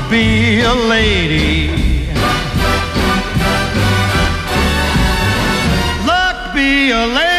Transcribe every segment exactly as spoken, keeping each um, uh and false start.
be a lady. Luck be a lady.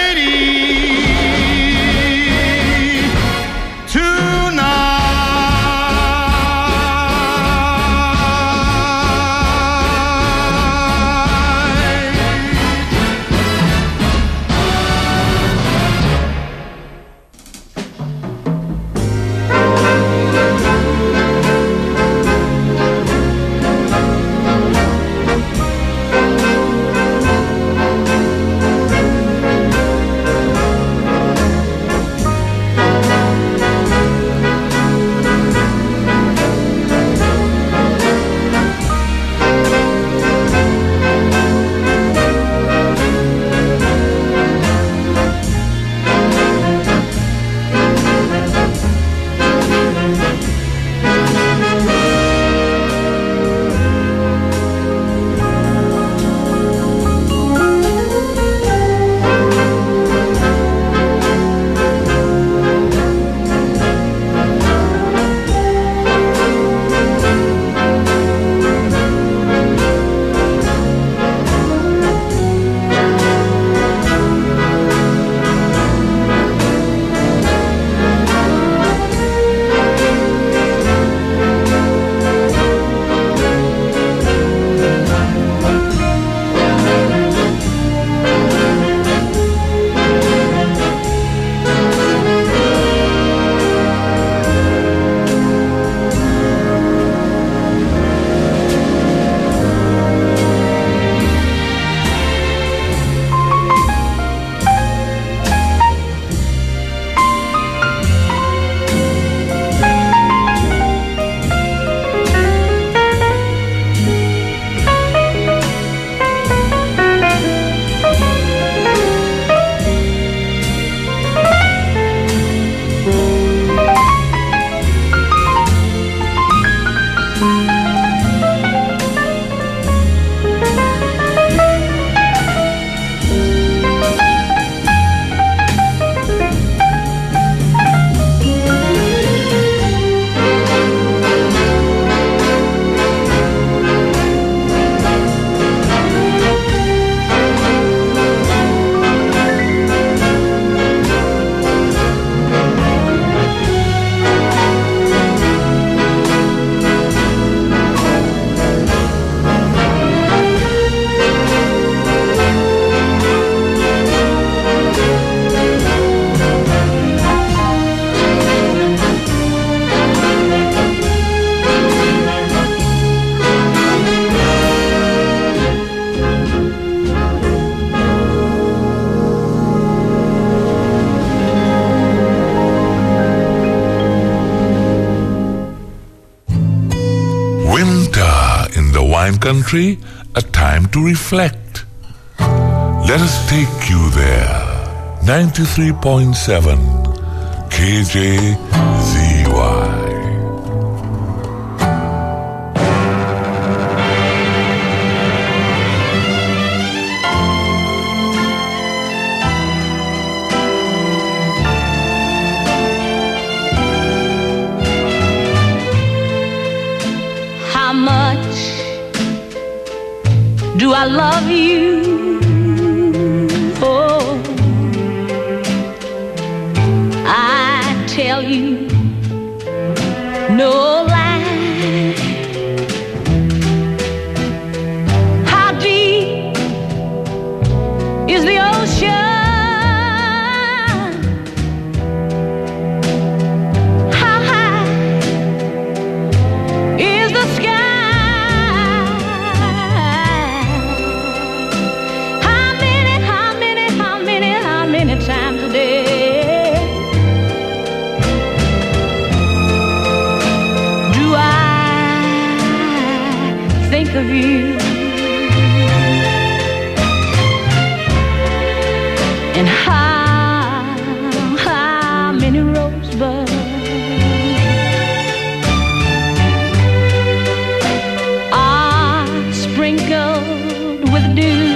Country, a time to reflect. Let us take you there. ninety-three point seven K J Z Y. How much do I love you? Oh, I tell you no lie. How deep is the ocean? How high is the sky? Times a day do I think of you, and how, how many rosebuds are sprinkled with dew.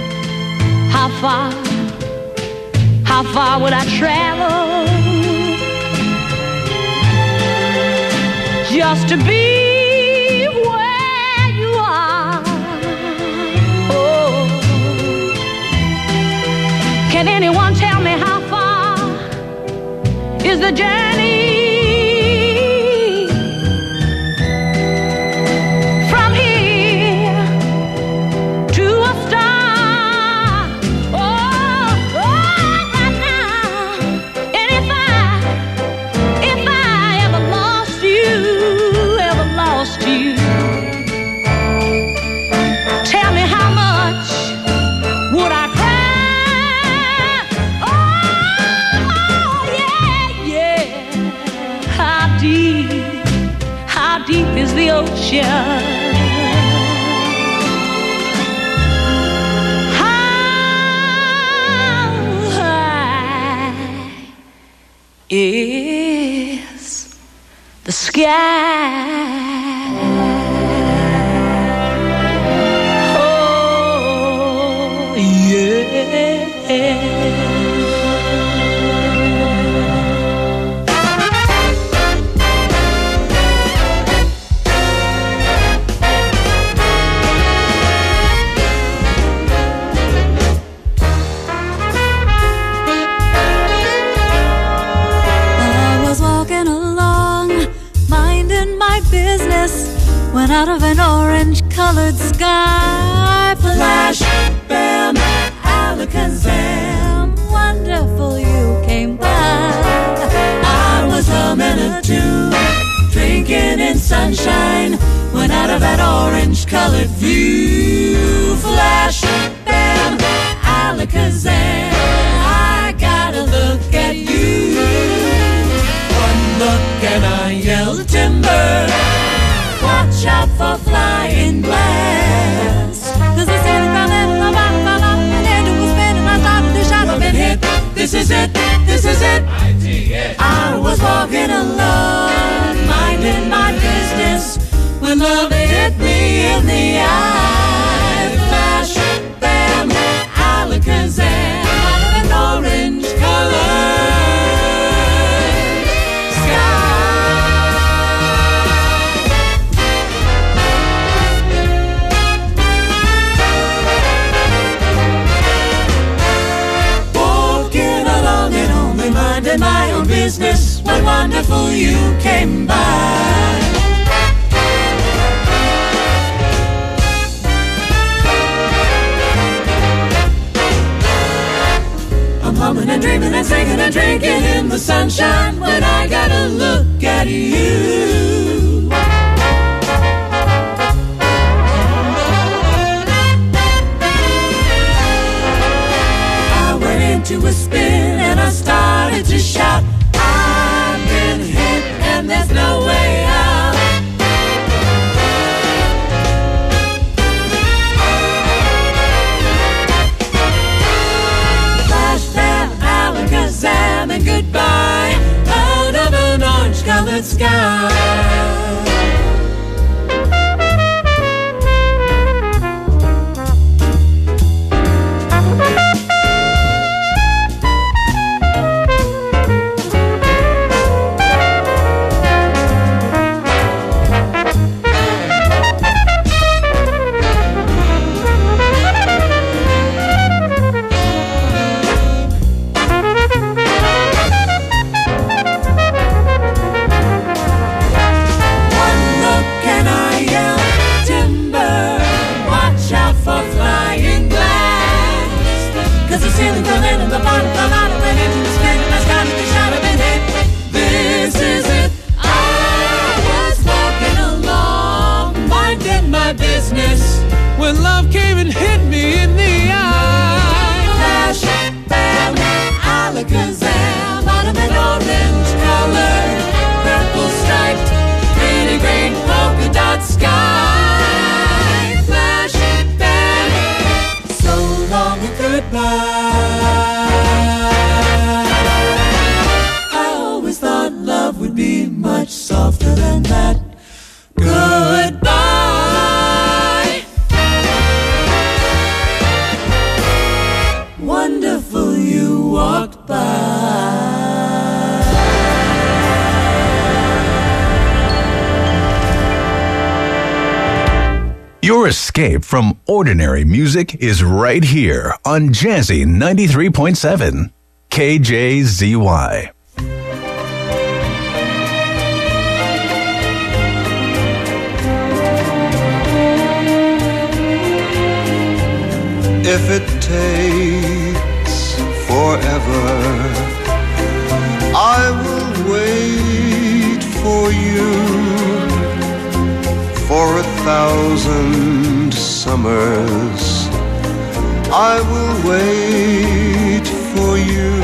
How far, how far would I travel just to be where you are. Oh, can anyone tell me how far is the journey from here to a star? Oh, oh, right now. And if I, if I ever lost you, ever lost you, tell me how much would I cry? Oh, yeah, yeah. How deep, how deep is the ocean? How high is the sky? Oh, yeah. I was walking along, minding my business, when out of an orange-colored sky, flash, bam, alakazam, wonderful you came by. I was humming a tune, drinking in sunshine, when out of that orange-colored view, flash, bam, alakazam, I gotta look at you. One look and I yelled timber, watch out for flying glass. Cause the ceiling fell in, the bottom fell off, and then it was spin, and I started to shout, I've been hit. This is it, this is it. I was walking alone, minding my business, when love hit me in the eye. Flash, bam, alakazam, out of an orange colored sky. Walking along and only minding my own business, when wonderful you came by. I'm humming and dreaming and singing and drinking in the sunshine, when I gotta look at you. I went into a spin and I started to shout, I've been hit and there's no way out. Flash, bam, alakazam, and goodbye, out of an orange-colored sky. One look and I yell, timber, watch out for flying glass. Cause the ceiling fell in and the bottom fell out, and went into the spin, and I started to shout, I've been hit. This is it. I was walking along, minding my business, When love came and hit me in the eye. flash, bam, alakazam, out of an orange-colored, purple-striped, pretty green polka dot sky. Flash, bam, so long and goodbye. I always thought love would be much softer than that. Goodbye. Wonderful you walked by. Your escape from ordinary music is right here on Jazzy ninety-three point seven, K J Z Y. If it takes forever, I will wait for you. For a thousand summers, I will wait for you.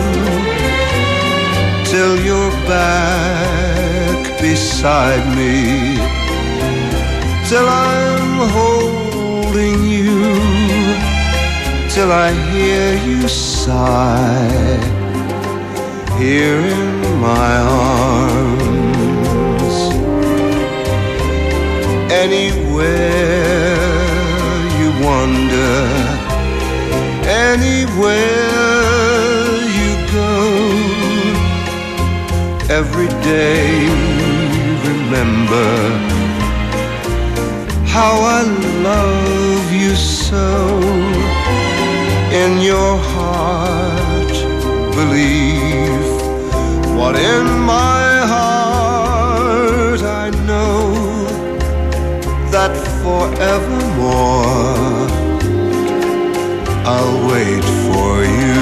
Till you're back beside me, till I'm holding you, till I hear you sigh here in my arms. Anywhere you wander, anywhere you go, every day remember how I love you so. In your heart believe what in my heart I know, that forevermore I'll wait for you.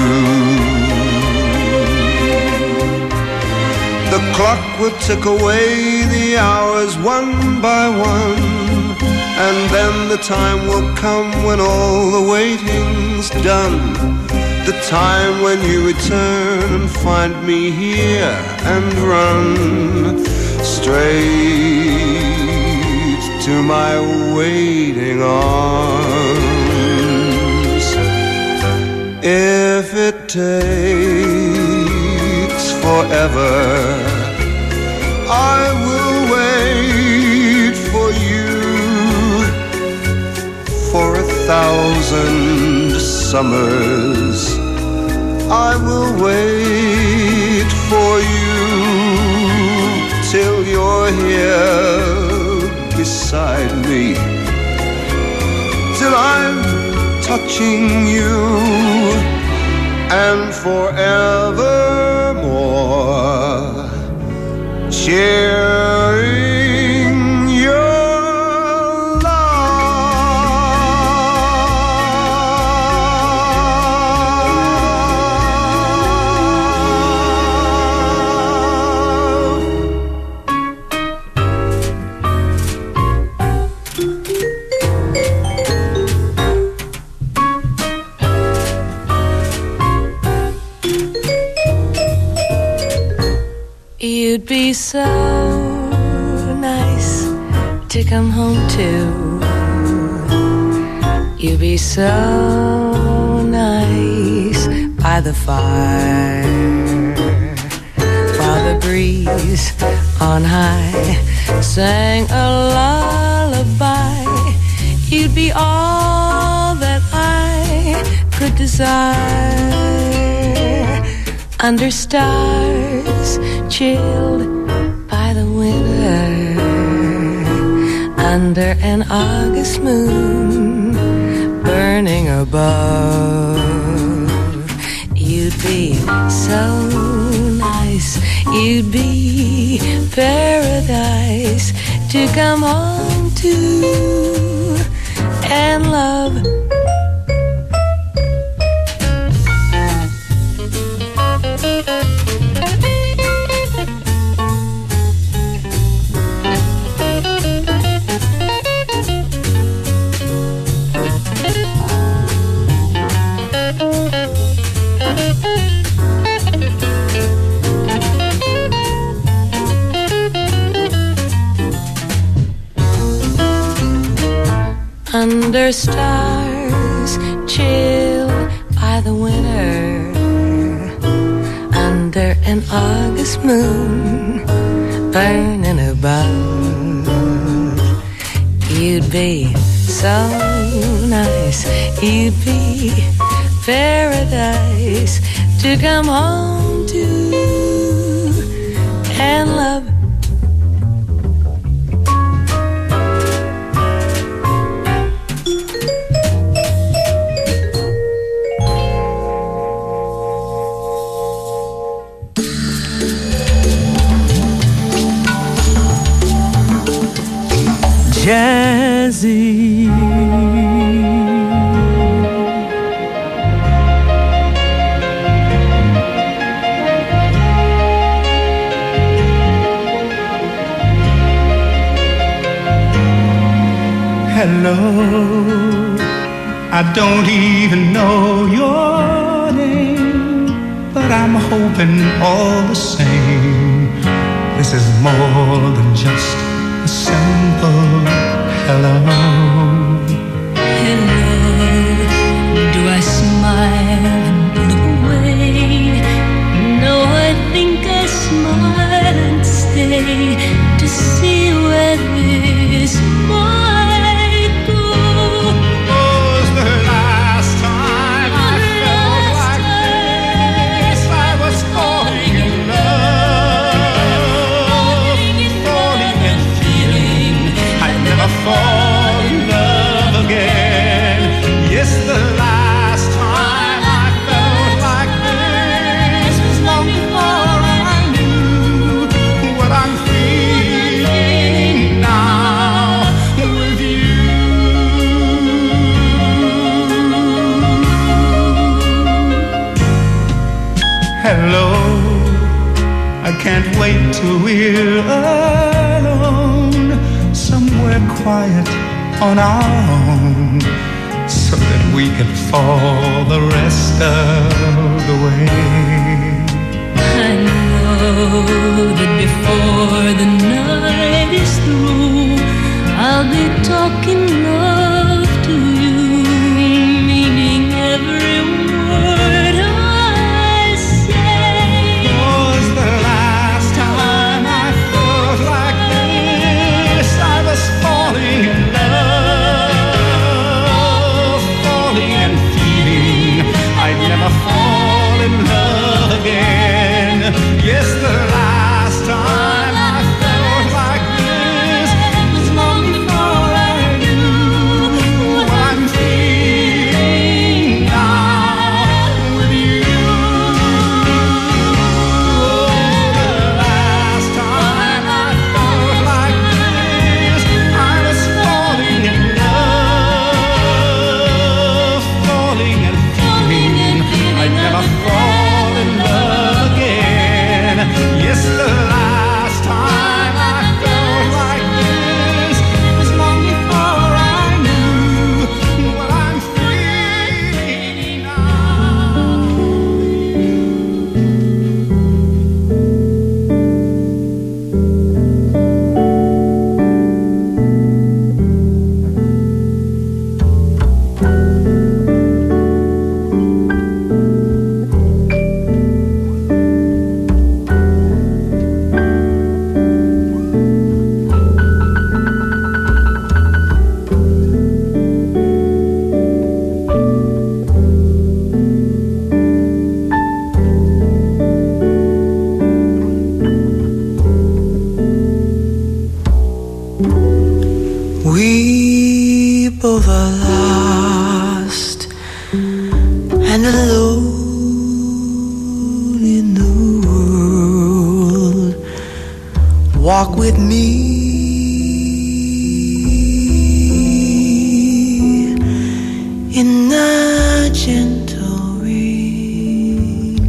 The clock will tick away the hours one by one, and then the time will come when all the waiting's done. The time when you return and find me here and run straight to my waiting arms. If it takes forever, I will wait for you. For a thousand summers, I will wait for you till you're here beside me, till I'm touching you, and forevermore cheering your You'd be so nice to come home to. You'd be so nice by the fire, while the breeze on high sang a lullaby. You'd be all that I could desire, under stars chilled by the winter, under an August moon burning above. You'd be so nice, you'd be paradise to come home to and love. Under stars chilled by the winter, under an August moon burning above. You'd be so nice, you'd be paradise to come home to and love. easy. Hello, I don't even know your name, but I'm hoping all the same. This is more than just a simple hello. Hello, do I smile and look away? No, I think I smile and stay to see where this might go. Was the last time I felt like this? I was falling in love, falling and feeling I'd never fall in love again. Yes, the last time I felt like this was long before I knew what I'm feeling now with you. Hello, I can't wait till we're alone, somewhere quiet on our own, so that we can fall the rest of the way. I know that before the night is through, I'll be talking love to you, meaning every word I say. Was the last time I felt like this? I was falling in love, falling and feeling I'd never fall in love again. Yes, the last time I felt like this was long before I knew what I'm feeling now with you. The last time I felt like this, I was falling in love, falling and feeling I'd never fall in love again. Yes, the last time I felt like this was long before I knew what I'm feeling now. We both are lost and alone in the world. Walk with me in the gentle rain.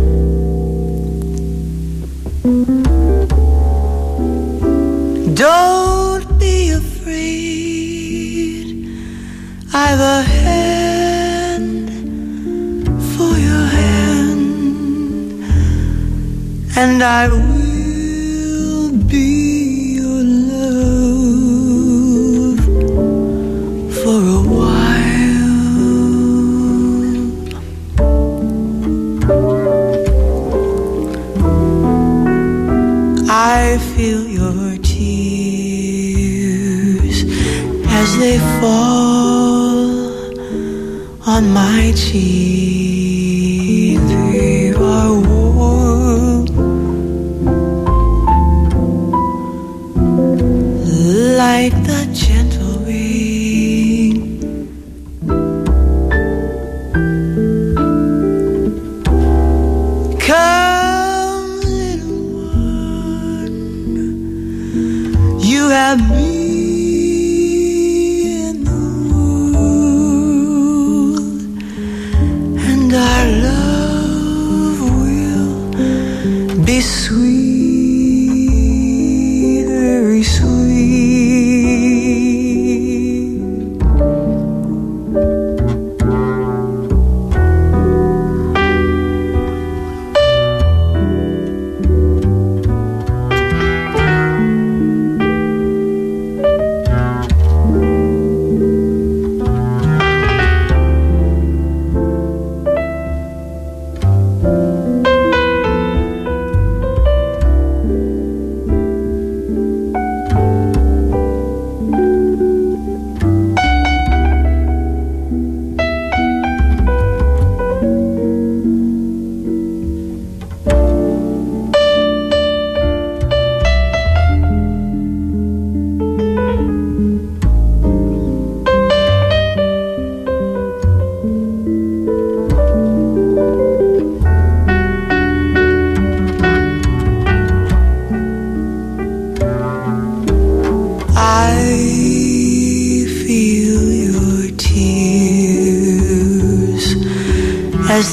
Don't be afraid, I've a hand for your hand, and I will be your love for a while. I feel your tears as they fall on my cheek. They are warm like the gentle rain. Come, little one, you have been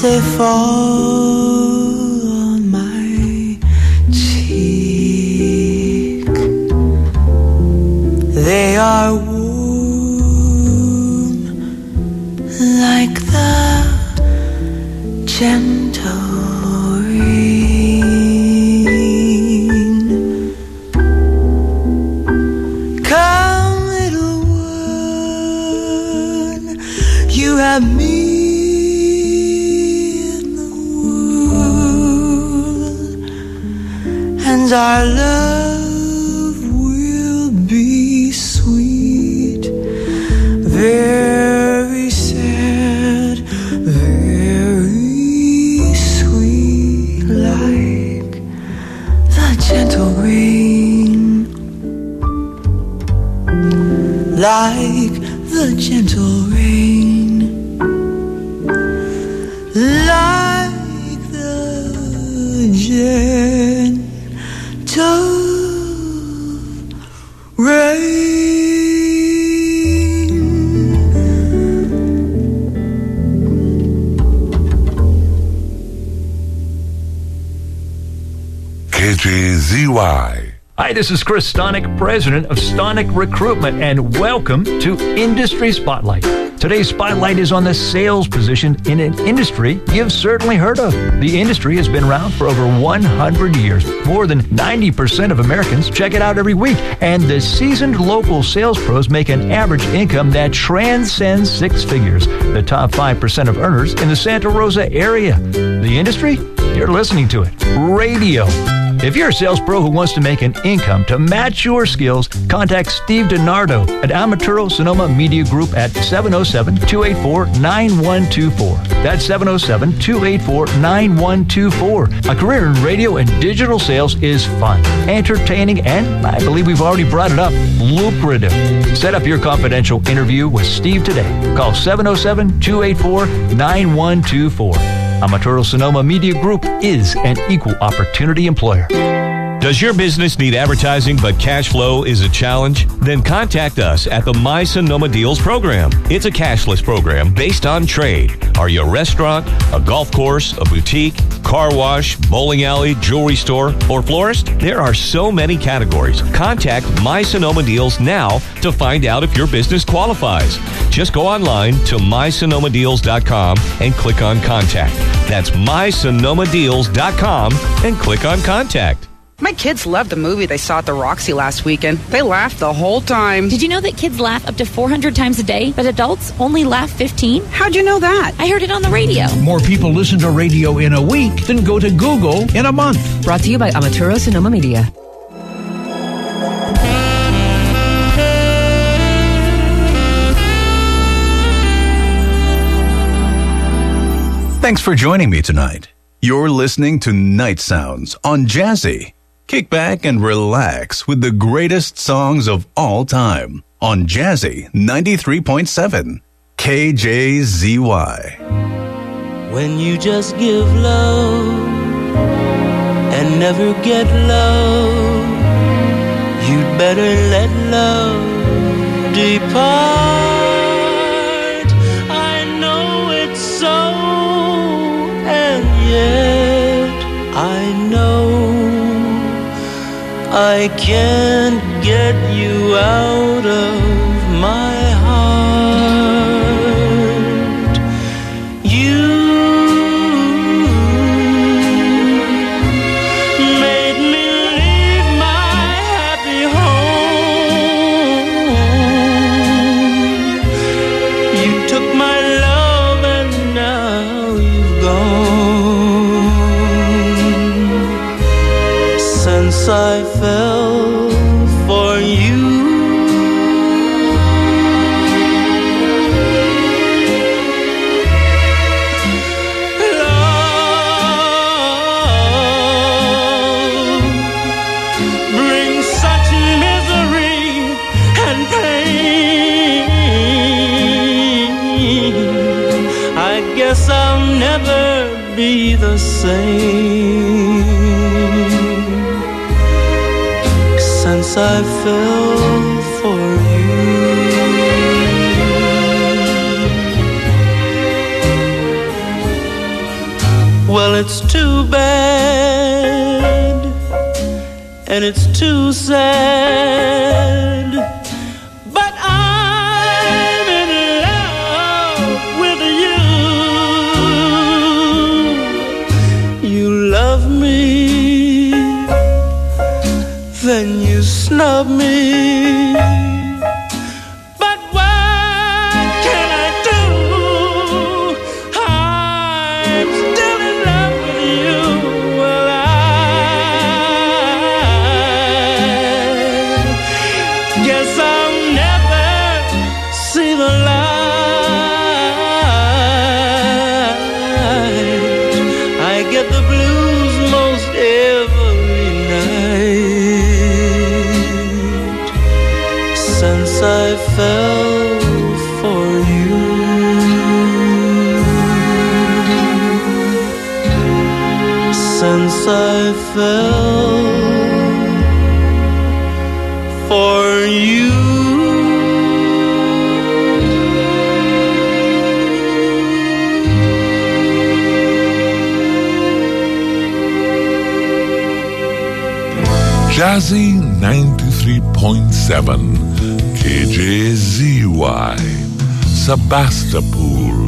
they fall on my cheek. They are warm like the gentle rain. Come, little one, you have me in the world, and our love will be sweet, very sad, very sweet, like the gentle rain, like the gentle rain, like the gentle rain. K J Z Y. Hi, this is Chris Stonick, president of Stonick Recruitment, and welcome to Industry Spotlight. Today's spotlight is on the sales position in an industry you've certainly heard of. The industry has been around for over one hundred years. More than ninety percent of Americans check it out every week, and the seasoned local sales pros make an average income that transcends six figures. The top five percent of earners in the Santa Rosa area. The industry? You're listening to it. Radio. If you're a sales pro who wants to make an income to match your skills, contact Steve DiNardo at Amaturo Sonoma Media Group at seven oh seven, two eight four, nine one two four. That's seven oh seven, two eight four, nine one two four. A career in radio and digital sales is fun, entertaining, and I believe we've already brought it up, lucrative. Set up your confidential interview with Steve today. Call seven oh seven, two eight four, nine one two four. Amaturo Sonoma Media Group is an equal opportunity employer. Does your business need advertising but cash flow is a challenge? Then contact us at the My Sonoma Deals program. It's a cashless program based on trade. Are you a restaurant, a golf course, a boutique, car wash, bowling alley, jewelry store, or florist? There are so many categories. Contact My Sonoma Deals now to find out if your business qualifies. Just go online to my sonoma deals dot com and click on Contact. That's my sonoma deals dot com and click on Contact. My kids loved the movie they saw at the Roxy last weekend. They laughed the whole time. Did you know that kids laugh up to four hundred times a day, but adults only laugh fifteen? How'd you know that? I heard it on the radio. More people listen to radio in a week than go to Google in a month. Brought to you by Amaturo Sonoma Media. Thanks for joining me tonight. You're listening to Night Sounds on Jazzy. Kick back and relax with the greatest songs of all time on Jazzy ninety-three point seven K J Z Y. When you just give love and never get love, you'd better let love depart. I know it's so, and yet I know I can't get you out of my heart. You made me leave my happy home. You took my love and now you've gone. Since I fell for you, love brings such misery and pain. I guess I'll never be the same since I fell for you. Well, it's too bad, and it's too sad, but I'm in love with you. You love me, then you snub me. I fell for you. Jazzy ninety-three point seven K J Z Y Sebastopol.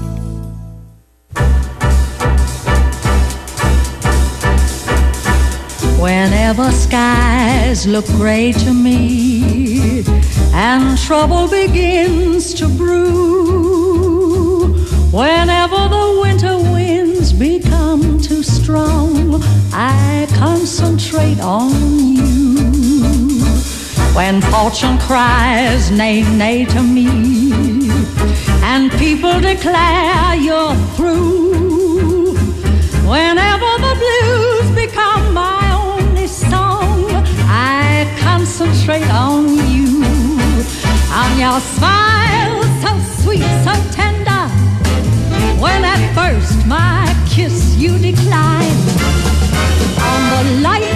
Whenever skies look gray to me and trouble begins to brew, whenever the winter winds become too strong, I concentrate on you. When fortune cries nay, nay to me and people declare you're through, whenever the blues become my song, I concentrate on you, on your smile so sweet, so tender. When at first my kiss you declined, on the light